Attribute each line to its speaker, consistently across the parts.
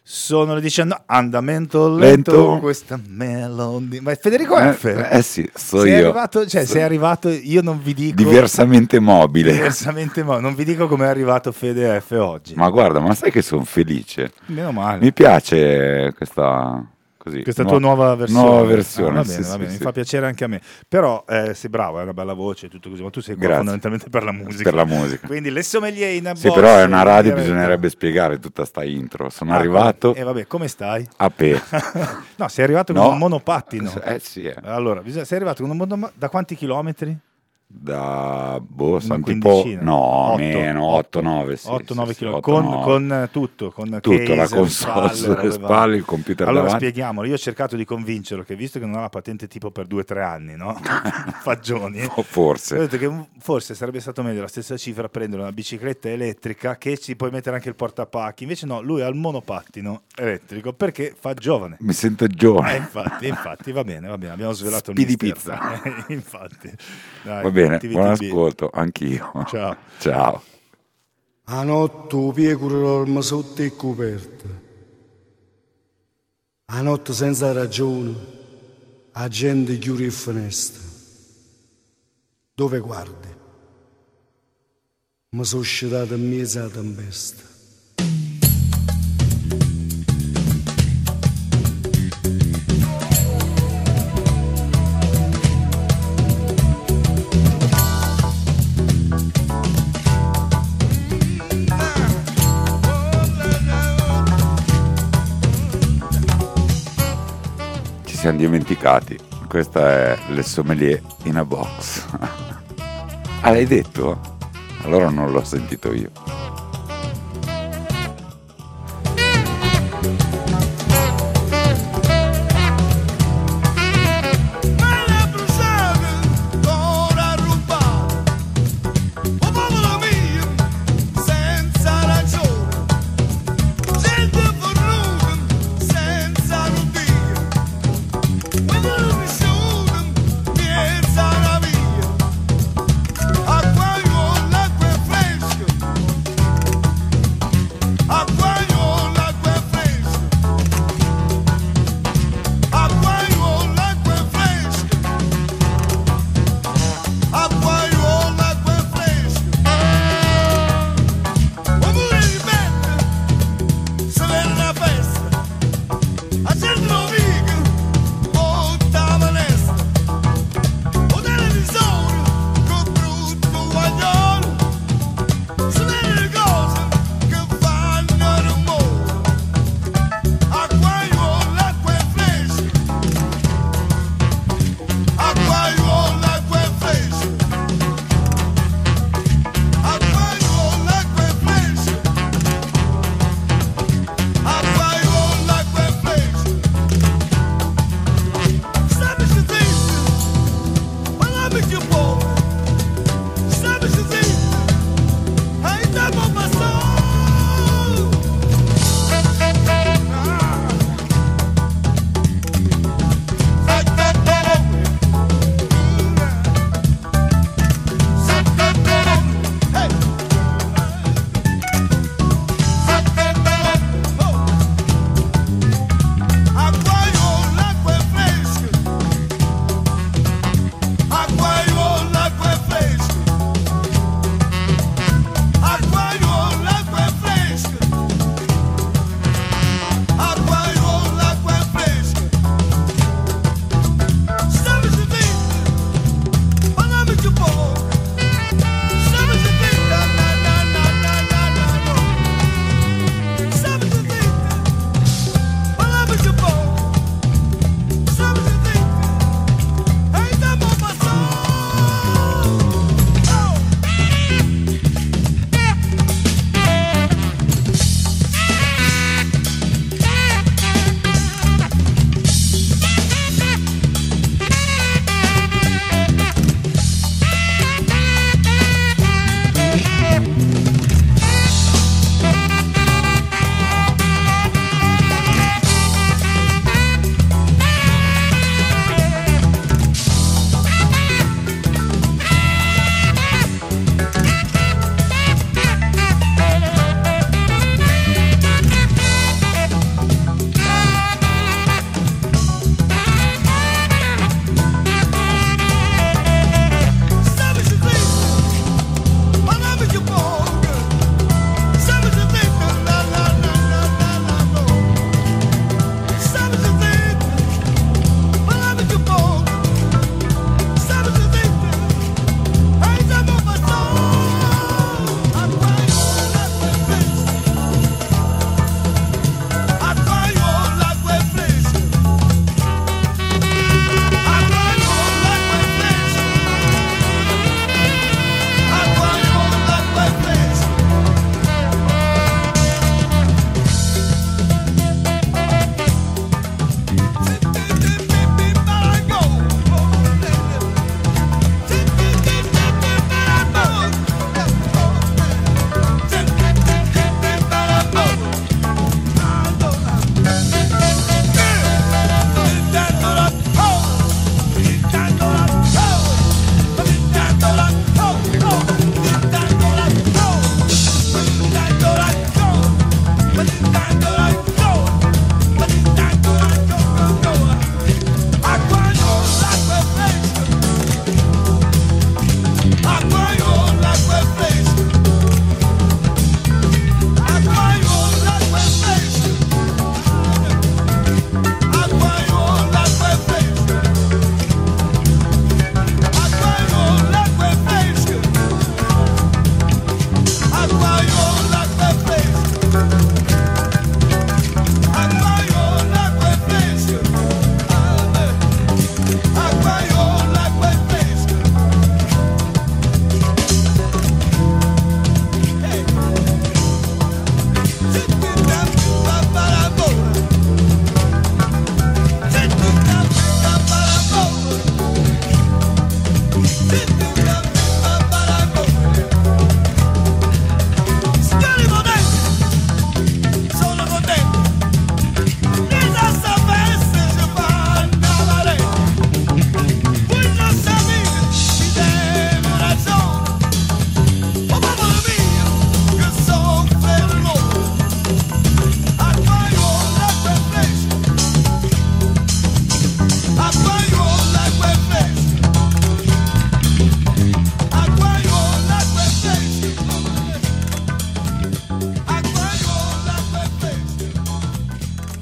Speaker 1: Sono le 19, andamento lento. Questa melody. Ma è Federico F.
Speaker 2: Sì, io.
Speaker 1: Sei arrivato, io non vi dico.
Speaker 2: Diversamente mobile.
Speaker 1: Non vi dico come è arrivato Fede F oggi.
Speaker 2: Ma guarda, ma sai che sono felice.
Speaker 1: Meno male.
Speaker 2: Mi piace questa
Speaker 1: tua nuova versione.
Speaker 2: Nuova versione,
Speaker 1: va bene, mi fa piacere anche a me. Però sei bravo, è una bella voce e tutto così, ma tu sei qua fondamentalmente per la musica.
Speaker 2: Per la musica.
Speaker 1: Quindi le sommelier in box.
Speaker 2: Sì, però è una radio, bisognerebbe spiegare tutta sta intro. Sono arrivato.
Speaker 1: E vabbè, come stai?
Speaker 2: A pe.
Speaker 1: No, sei arrivato con un monopattino.
Speaker 2: Sì.
Speaker 1: Allora, sei arrivato con un monopattino da quanti chilometri?
Speaker 2: Da sono
Speaker 1: tipo
Speaker 2: meno 8-9
Speaker 1: km con tutto case,
Speaker 2: la console sulle spalle, il computer
Speaker 1: allora
Speaker 2: davanti.
Speaker 1: Spieghiamolo, io ho cercato di convincerlo che visto che non ha la patente tipo per 2 o 3 anni, no? Fagioni,
Speaker 2: forse
Speaker 1: ho detto che forse sarebbe stato meglio la stessa cifra prendere una bicicletta elettrica che ci puoi mettere anche il portapacchi, invece no, lui ha il monopattino elettrico perché fa giovane,
Speaker 2: mi sento giovane,
Speaker 1: infatti va bene, abbiamo svelato
Speaker 2: Speedy
Speaker 1: il
Speaker 2: pizza.
Speaker 1: Infatti dai,
Speaker 2: va bene, buon ascolto, anch'io. Ciao.
Speaker 3: A notte pieguro dormo sotto e coperta. A notte senza ragione, la gente chiude il finestra. Dove guardi? Mi sono scedato in mezzo alla tempesta.
Speaker 2: Siamo dimenticati, questa è Le Sommelier in a Box. Ah, l'hai detto? Allora non l'ho sentito io.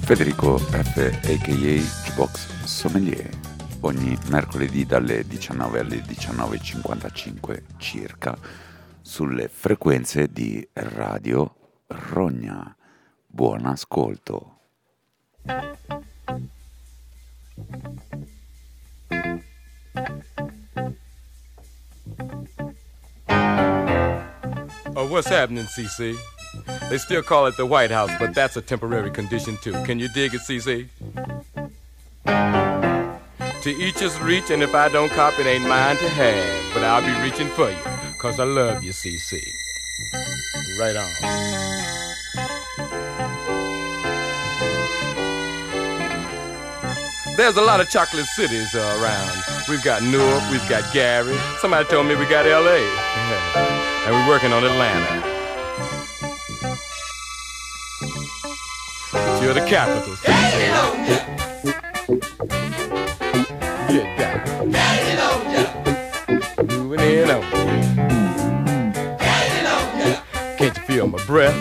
Speaker 2: Federico F, a.k.a. Jukebox Sommelier, ogni mercoledì dalle 19 alle 19.55 circa sulle frequenze di Radio Rogna. Buon ascolto.
Speaker 4: Oh, what's happening, CC? They still call it the White House, but that's a temporary condition too. Can you dig it, CC? To each his reach, and if I don't cop, it ain't mine to have. But I'll be reaching for you, 'cause I love you, CC. Right on. There's a lot of chocolate cities around. We've got Newark, we've got Gary. Somebody told me we got LA. And we're working on Atlanta. But you're the capital, CC. Get down. Moving in on you. Can't you feel my breath?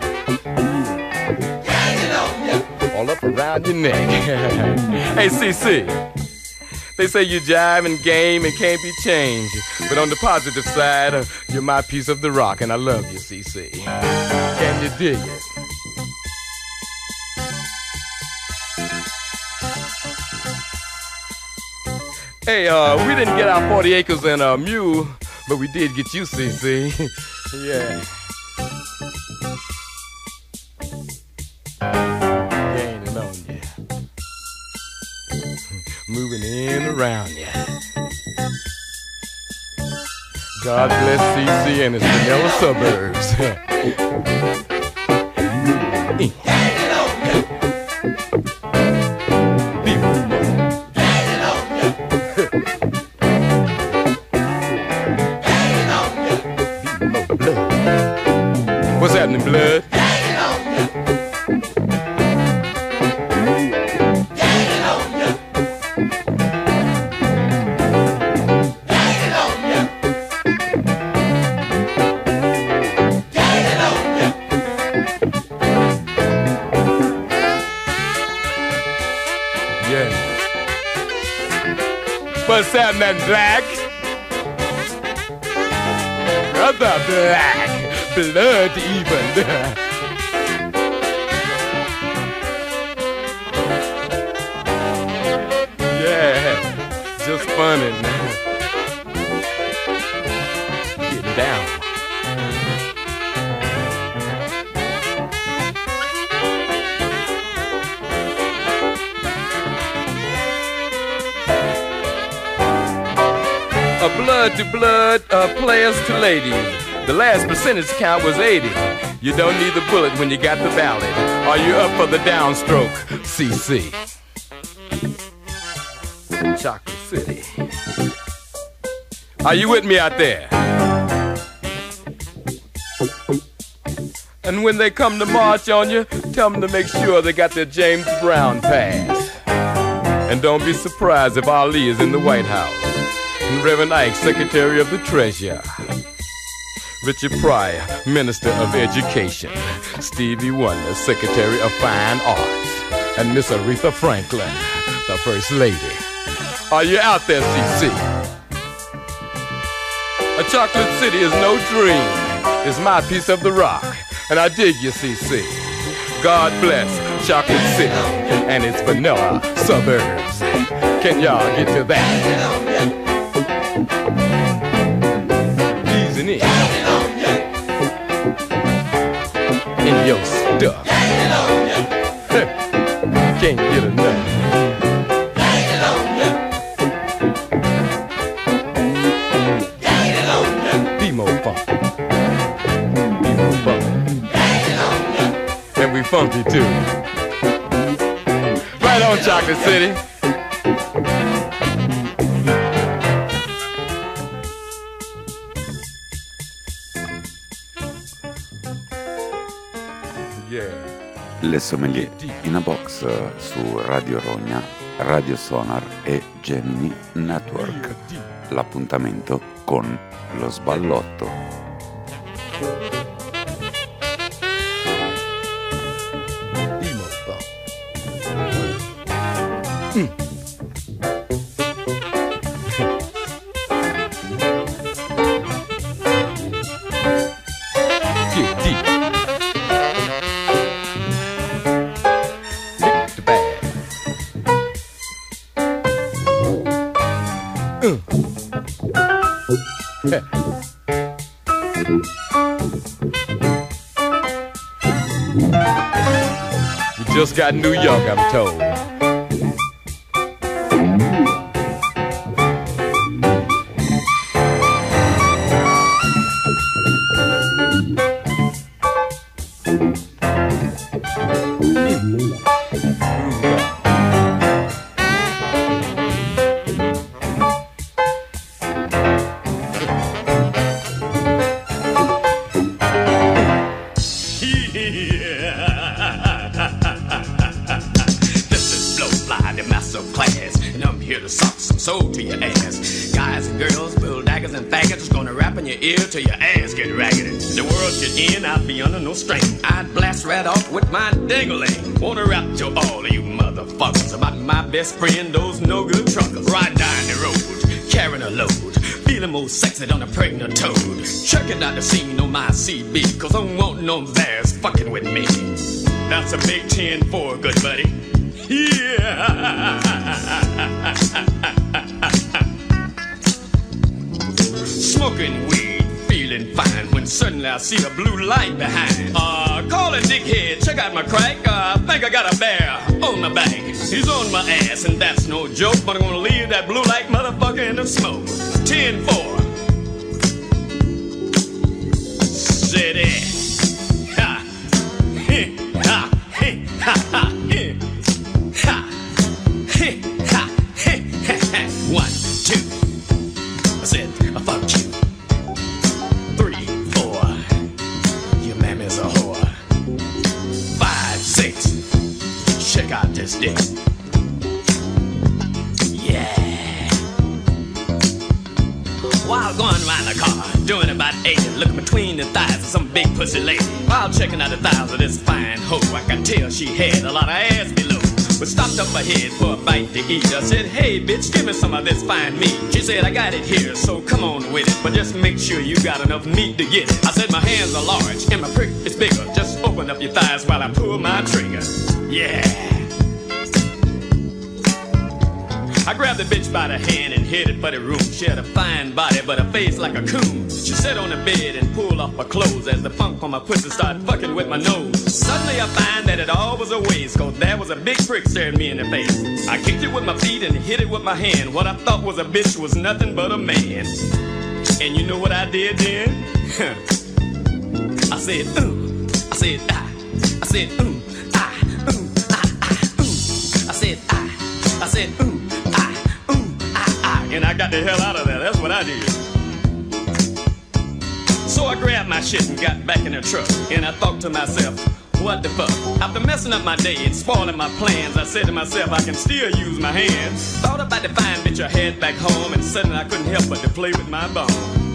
Speaker 4: All up around your neck. Hey, CC. They say you jive and game and can't be changed. But on the positive side, you're my piece of the rock, and I love you, CC. Can you dig it? Hey, we didn't get our 40 acres and a mule, but we did get you, CC. Yeah. Gaining on you. Moving in around you. God bless CC and its vanilla suburbs. What's happening, blood? What's happening, Black? Brother Black, blood even. Yeah, just funny now. Get down. Blood to blood, players to ladies. The last percentage count was 80. You don't need the bullet when you got the ballot. Are you up for the downstroke, CC? Chocolate City. Are you with me out there? And when they come to march on you, tell them to make sure they got their James Brown pass. And don't be surprised if Ali is in the White House. And Reverend Ike, Secretary of the Treasury. Richard Pryor, Minister of Education. Stevie Wonder, Secretary of Fine Arts. And Miss Aretha Franklin, the First Lady. Are you out there, CC? A chocolate city is no dream. It's my piece of the rock. And I dig you, CC. God bless Chocolate City and its vanilla suburbs. Can y'all get to that? Easing in your stuff. Can't get enough. Be more fun. Be more fun. And we funky too. Right on, Chocolate City.
Speaker 2: Le sommelier in a box su Radio Rogna, Radio Sonar e Gemini Network. L'appuntamento con lo sballotto.
Speaker 4: We just got New York, I'm told.
Speaker 5: Till your ass get ragged. The world should end, I'd be under no strain. I'd blast right off with my ding-a-ling. Wanna rap to all of you motherfuckers about my best friend, those no-good truckers. Riding down the road, carrying a load, feeling more sexy than a pregnant toad. Checking out the scene on my CB, cause I don't want no bears fucking with me. That's a big 10-4, good buddy. Yeah. Smoking weed, feeling fine, when suddenly I see a blue light behind. Call a dickhead, check out my crack. I think I got a bear on my back. He's on my ass, and that's no joke, but I'm gonna leave that blue light motherfucker in the smoke. 10-4. City. Ha. He. Ha. He. Ha. Ha. He. Ha. He. Ha. He. Ha. 1, 2. I said, I fucked you. 3, 4. Your mammy's a whore. 5, 6. Check out this dick. Yeah. While going around the car, doing about 80, looking between the thighs of some big pussy lady. While checking out the thighs of this fine hoe, I could tell she had a lot of ass below. But stopped up ahead for a bite to eat. I said, hey bitch, give me some of this fine meat. She said, I got it here, so come on with it, but just make sure you got enough meat to get it. I said, my hands are large and my prick is bigger. Just open up your thighs while I pull my trigger. Yeah. I grabbed the bitch by the hand and headed for the room. She had a fine body but a face like a coon. She sat on the bed and pulled off her clothes as the funk on my pussy started fucking with my nose. Suddenly I find that it all was a waste, cause there was a big prick staring me in the face. I kicked it with my feet and hit it with my hand. What I thought was a bitch was nothing but a man. And you know what I did then? I said, I said, ah. I said, ah, ah, I said, ah. I said, and I got the hell out of there. That's what I did. So I grabbed my shit and got back in the truck. And I thought to myself, what the fuck? After messing up my day and spoiling my plans, I said to myself, I can still use my hands. Thought about the fine bitch I had back home, and suddenly I couldn't help but to play with my bone.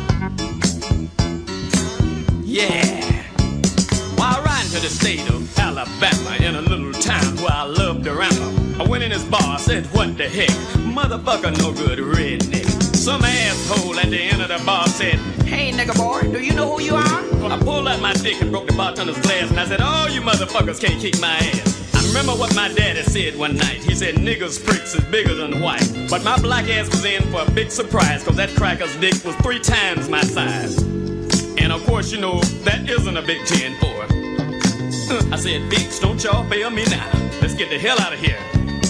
Speaker 5: Yeah. While riding to the state of Alabama, in a little town where I loved to ramble, I went in this bar, said, what the heck? Motherfucker, no good redneck. Some asshole at the end of the bar said, hey, nigga boy, do you know who you are? I pulled out my dick and broke the bartender's glass, and I said, oh, you motherfuckers can't kick my ass. I remember what my daddy said one night. He said, niggas' pricks is bigger than white. But my black ass was in for a big surprise, cause that cracker's dick was 3 times my size. And of course, you know, that isn't a big 10-4. I said, bitch, don't y'all fail me now. Let's get the hell out of here.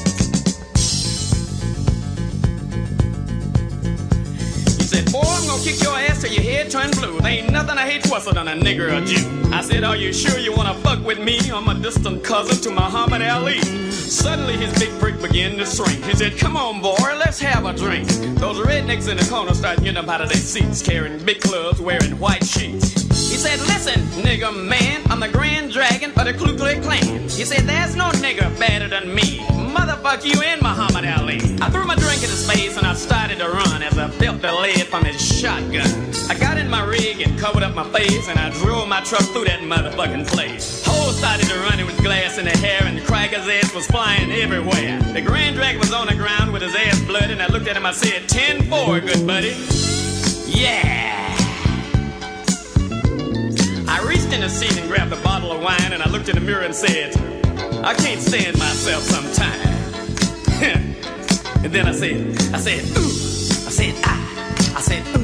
Speaker 5: He said, boy, I'm gonna kick your ass till your head turn blue. There ain't nothing I hate worse than a nigger or Jew. I said, are you sure you wanna fuck with me? I'm a distant cousin to Muhammad Ali. Suddenly his big prick began to shrink. He said, come on, boy, let's have a drink. Those rednecks in the corner started getting up out of their seats, carrying big clubs, wearing white sheets. He said, listen, nigga man, I'm the Grand Dragon of the Ku Klux Klan. He said, there's no nigger better than me. Motherfuck you and Muhammad Ali. I threw my drink in his face and I started to run as I felt the lead from his shotgun. I got in my rig and covered up my face and I drove my truck through that motherfucking place. Hole started to run with glass in the hair and the crackers ass was flying everywhere. The Grand Dragon was on the ground with his ass bloody, and I looked at him, I said, 10-4, good buddy. Yeah. I reached in the seat and grabbed a bottle of wine, and I looked in the mirror and said, I can't stand myself sometimes. And then I said, ooh. I said, I said, ooh.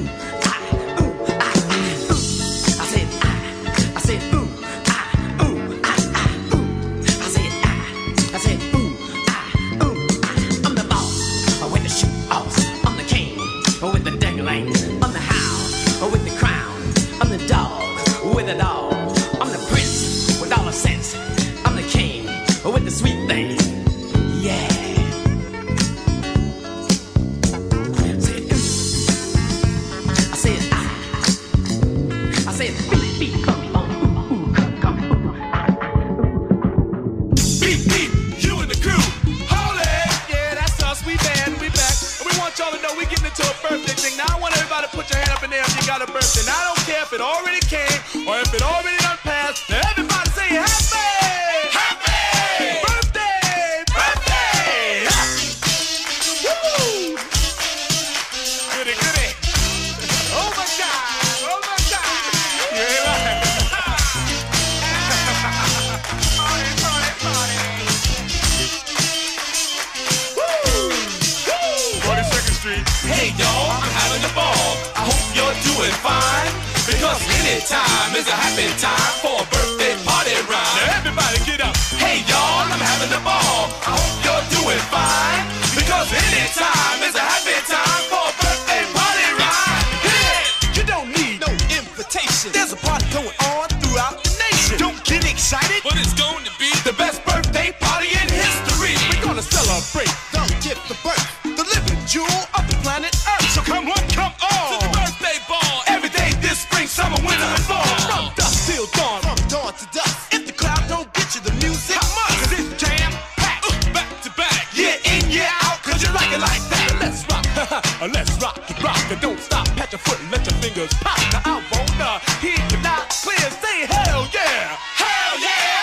Speaker 6: Time is a happy time for a birthday party rhyme. Now everybody get up. Hey y'all, I'm having a ball. I hope you're doing fine, because any time is a happy time for a birthday party rhyme. Yeah. You don't need no invitation. There's a party going on throughout the nation. Don't get excited, but it's going to be the best birthday party in history. We're gonna celebrate the gift of birth, the living jewel of the planet Earth. So come on, come on to the birthday ball. Every day this spring, summer, winter, and fall. From dusk till dawn, from dawn to dusk. If the crowd don't get you the music, how much? 'Cause it's jam-packed, back to back, year in, year out, 'cause you like it like that. Let's rock, let's rock it, rock it. Don't stop, pat your foot and let your fingers pop. Now I wanna hear you loud, clear, say hell yeah, hell yeah.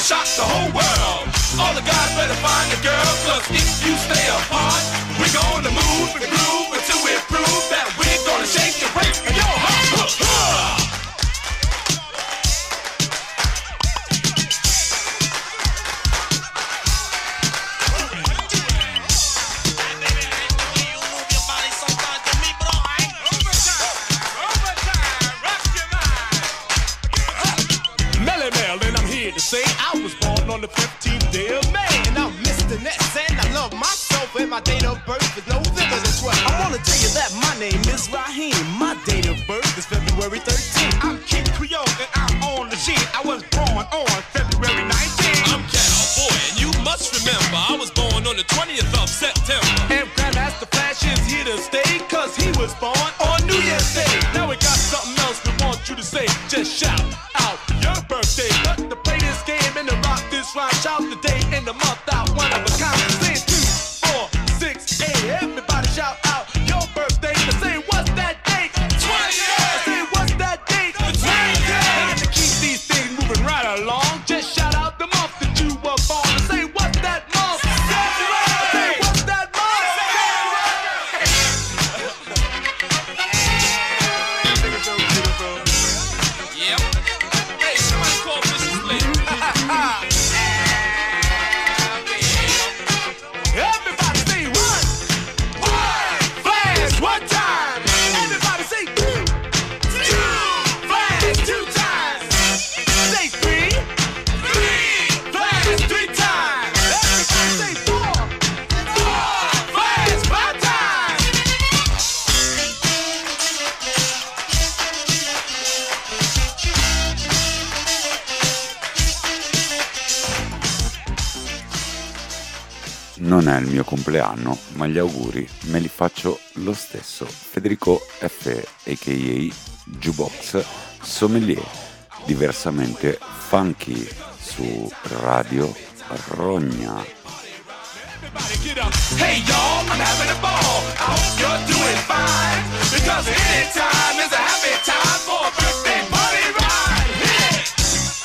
Speaker 6: shock the whole world. All the guys better find a girl, cause if you stay apart, we're gonna move and groove until we prove that we're gonna shake and break your heart.
Speaker 7: To say I was born on the 15th day of May, and I'm Mr. Ness, and I love myself, and my date of birth is November the 12th. I wanna tell you that my name is Raheem. My date of birth is February 13th. I'm Kid Creole, and I'm on the sheet. I was born on February 19th.
Speaker 6: I'm Cowboy, and you must remember I was born on the 20th of September.
Speaker 7: And Grandmaster Flash is here to stay, cause he was born on New Year's Day. Now we got something else we want you to say. Just shout out your birthday. Let the play this game and the rock this rhyme. Shout the day and the month out, one of a kind. Say 2, 4, 6, 8. Everybody shout out your birthday. And say what's that date? 20th. Say what's that date? The 20th. And to keep these things moving right along, just shout out the month that you were born. And say what's that month? February. Say what's that month?
Speaker 6: Yep. Hey, somebody call Mrs. Lynn.
Speaker 7: Everybody say one. Flash one time. Everybody say 2. Flash 2 times. Say 3. Flash 3 times. Everybody say 4. Flash 5 times.
Speaker 2: Non è il mio compleanno, ma gli auguri me li faccio lo stesso. Federico F, a.k.a. Jukebox Sommelier, diversamente funky, su Radio Rogna.
Speaker 6: Everybody get up. Hey y'all, I'm having a ball. I hope you're doing fine. Because any time is a happy time for a birthday party ride. Hit it!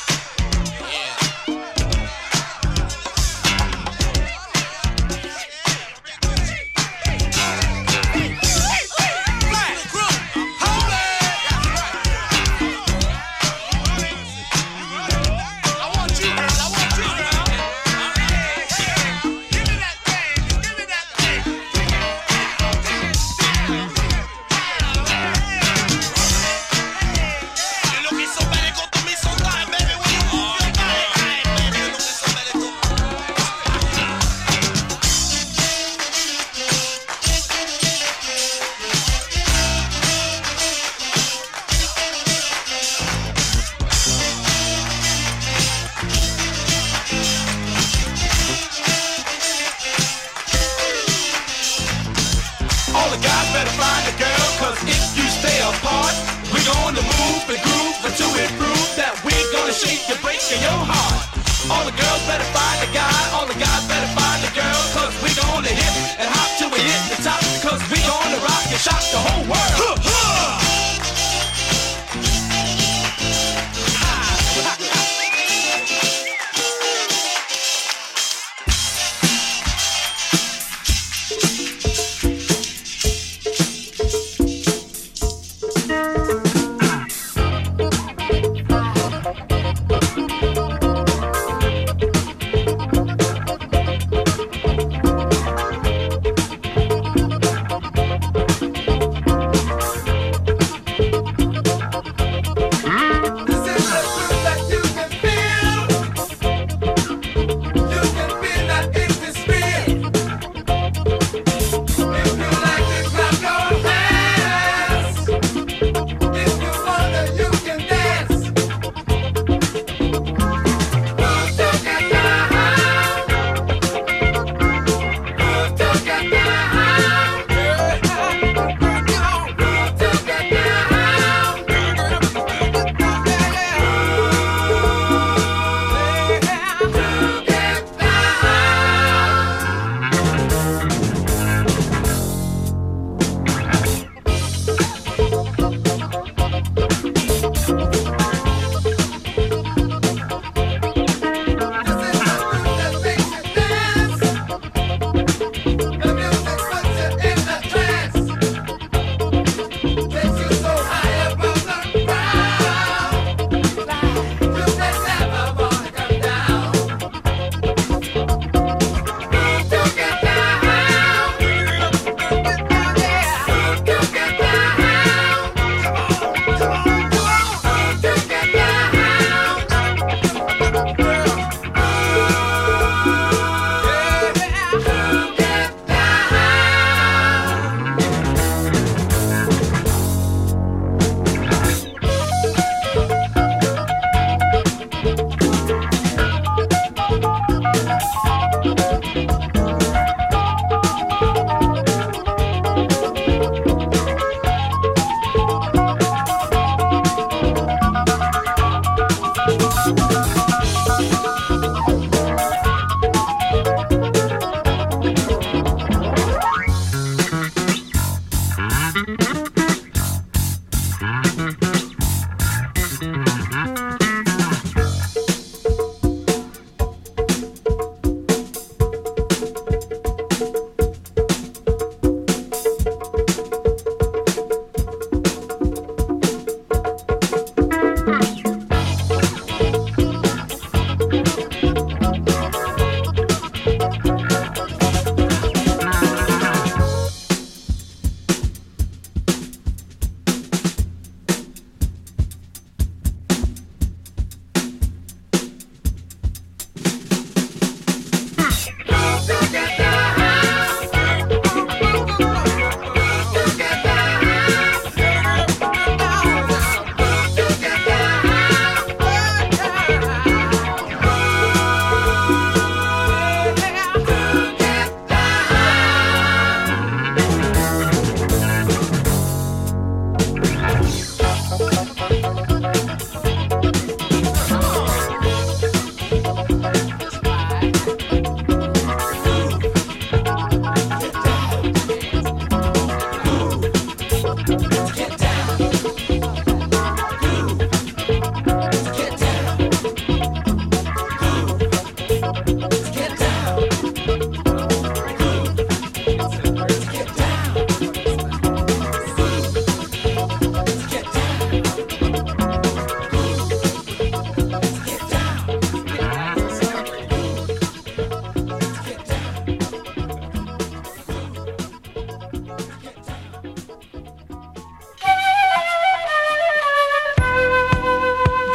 Speaker 6: All the girls better find a guy, all the guys better find a girl, cause we gonna hit and hop till we hit the top, cause we gonna rock and shock the whole world.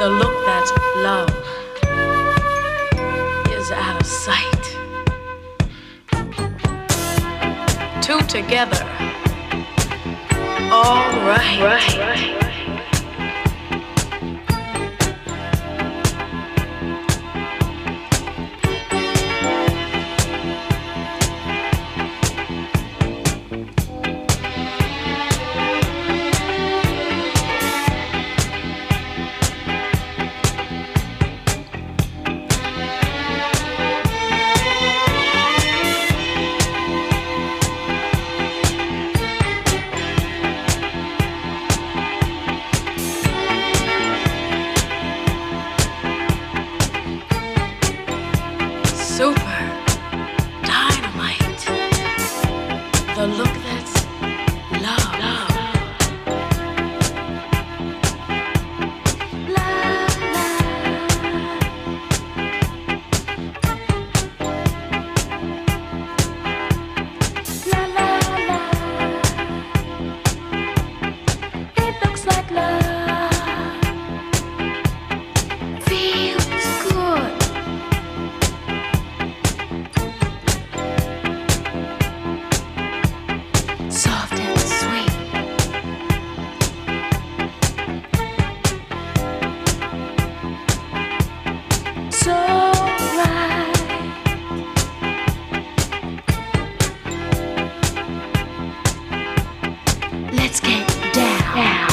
Speaker 8: The look that's love is out of sight. Two together, all right. Super dynamite. The look that's love.
Speaker 9: It looks like love. Feels good. Soft and sweet. So right. Let's get down.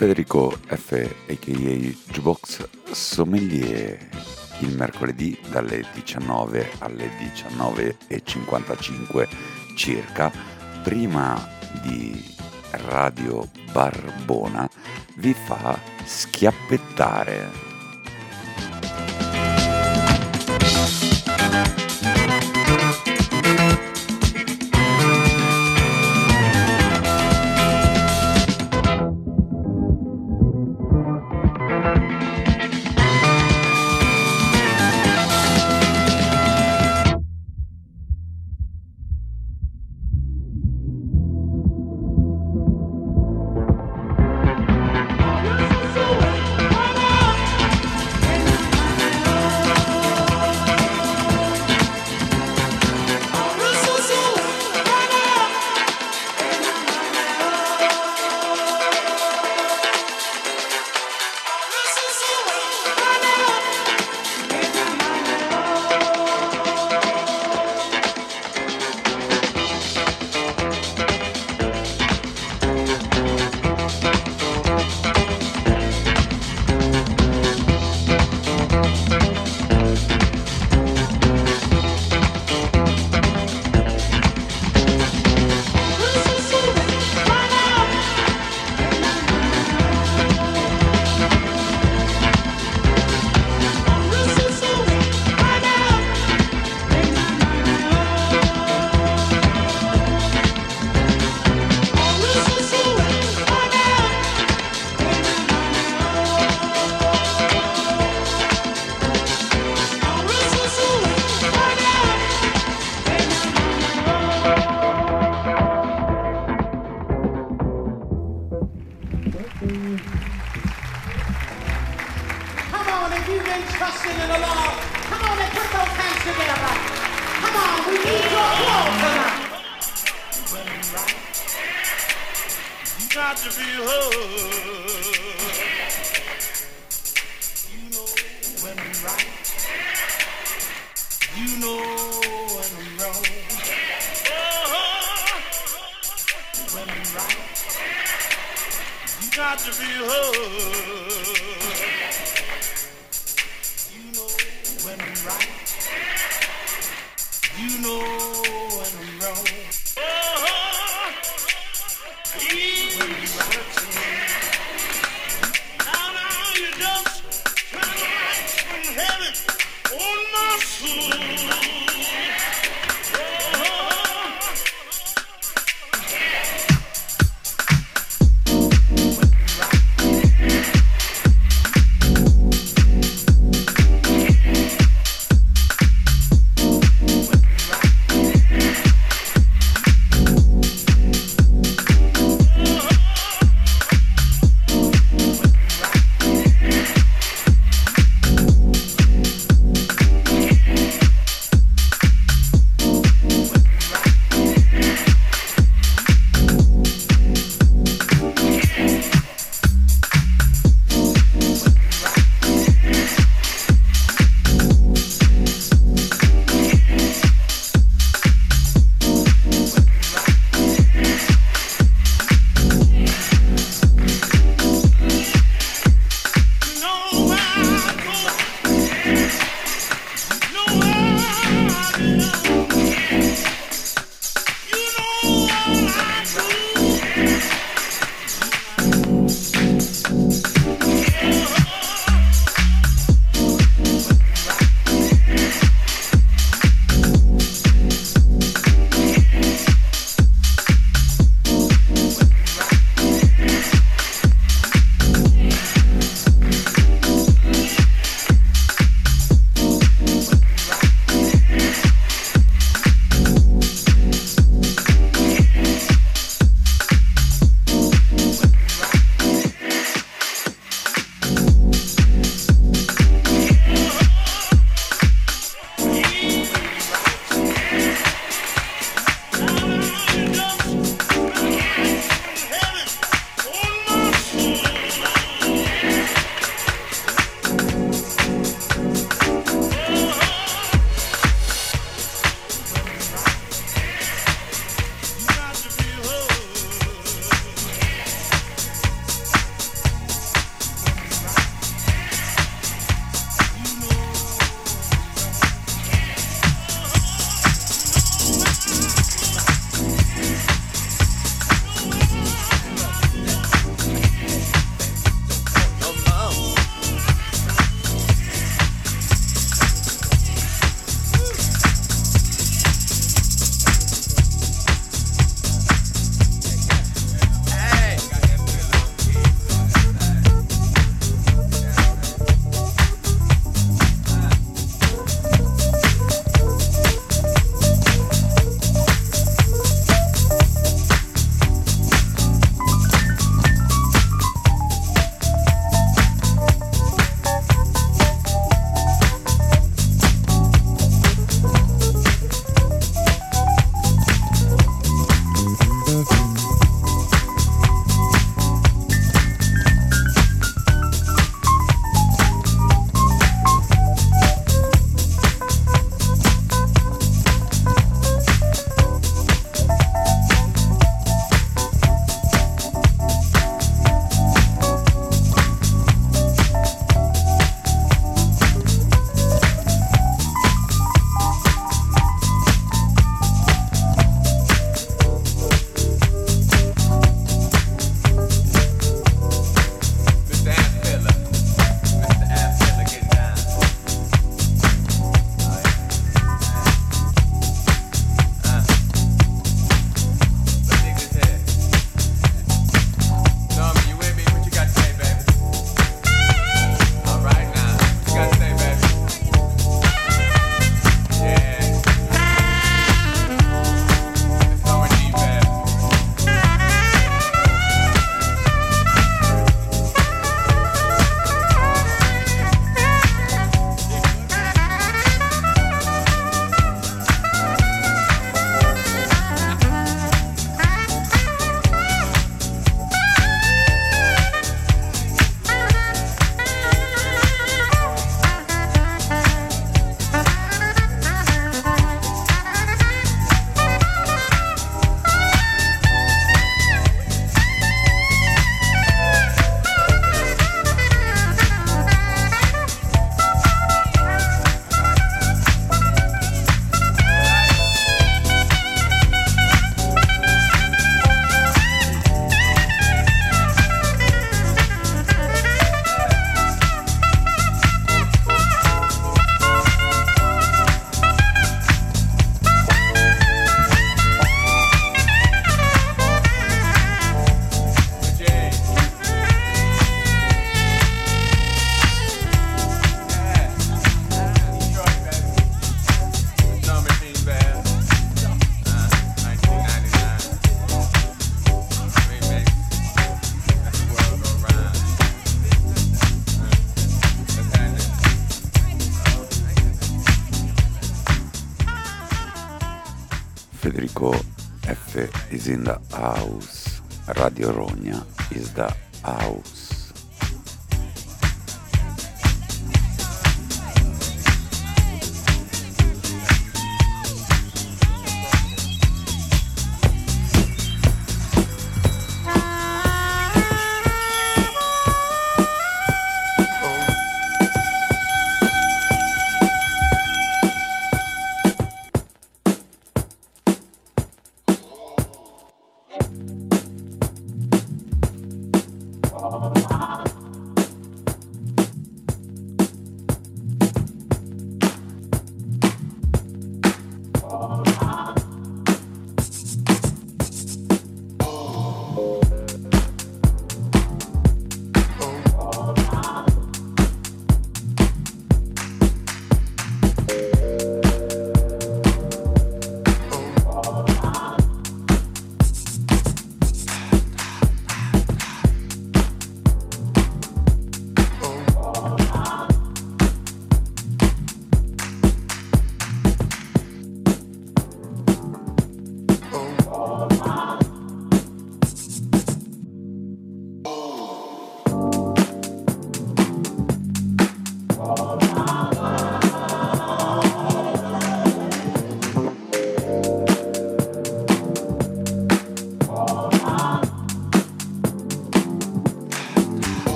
Speaker 2: Federico F, a.k.a. Jukebox Sommelier, il mercoledì dalle 19 alle 19:55 circa, prima di Radio Barbona, vi fa schiappettare. Federico F is in the house. Radio Rogna is the house.
Speaker 6: Oh,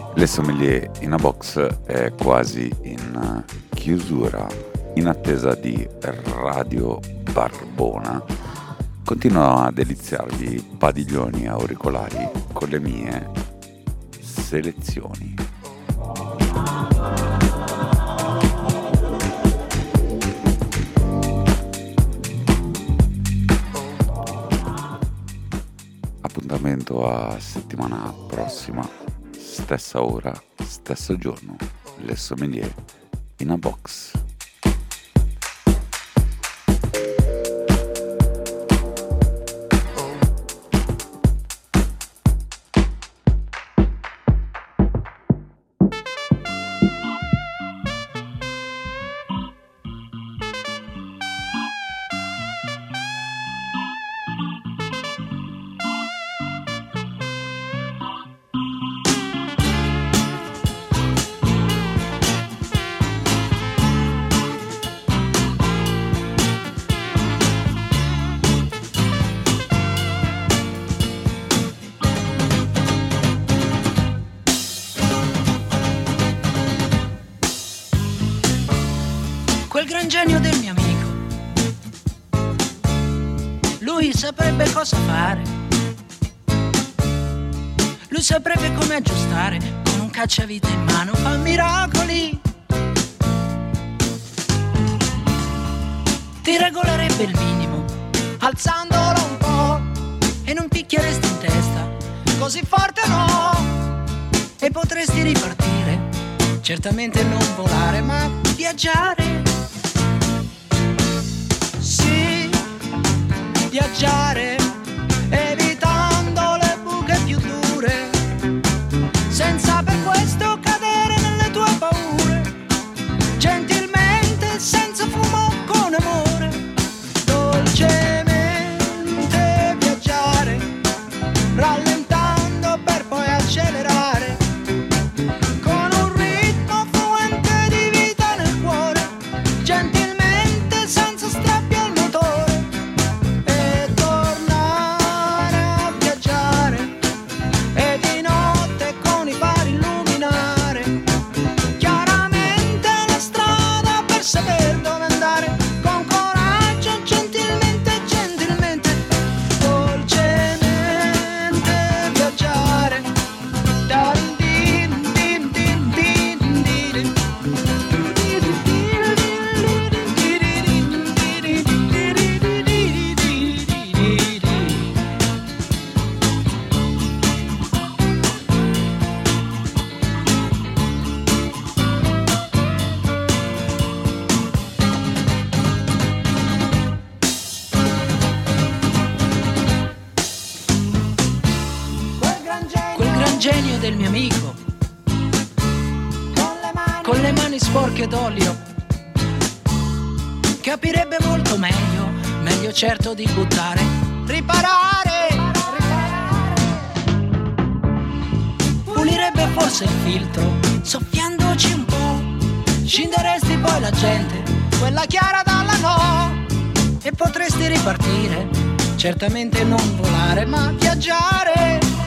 Speaker 2: Le Sommelier in a Box è quasi in chiusura. In attesa di Radio Barbona, continuo a deliziarvi padiglioni auricolari con le mie selezioni. Appuntamento a settimana prossima, stessa ora, stesso giorno. Le Sommelier in a Box.
Speaker 10: Quel gran genio del mio amico, lui saprebbe cosa fare, lui saprebbe come aggiustare, con un cacciavite in mano fa miracoli, ti regolerebbe il minimo, alzandolo un po', e non picchieresti in testa, così forte no, e potresti ripartire, certamente non volare ma viaggiare. Sì, viaggiare, evitando le buche più dure, senza per questo cadere nelle tue paure, gentilmente, senza fumo, con amore, dolcemente viaggiare, rallentando per poi accelerare, con un ritmo fluente di vita nel cuore, gentilmente, senza strappi al motore, e tornare a viaggiare, e di notte con i fari illuminare, chiaramente la strada per saper dove andare, con coraggio, gentilmente, gentilmente, dolcemente viaggiare. Quel gran genio del mio amico, con le mani sporche d'olio, capirebbe molto meglio, meglio certo di buttare, riparare, pulirebbe forse il filtro, soffiandoci un po', scinderesti poi la gente, quella chiara dalla no, e potresti ripartire, certamente non volare ma viaggiare.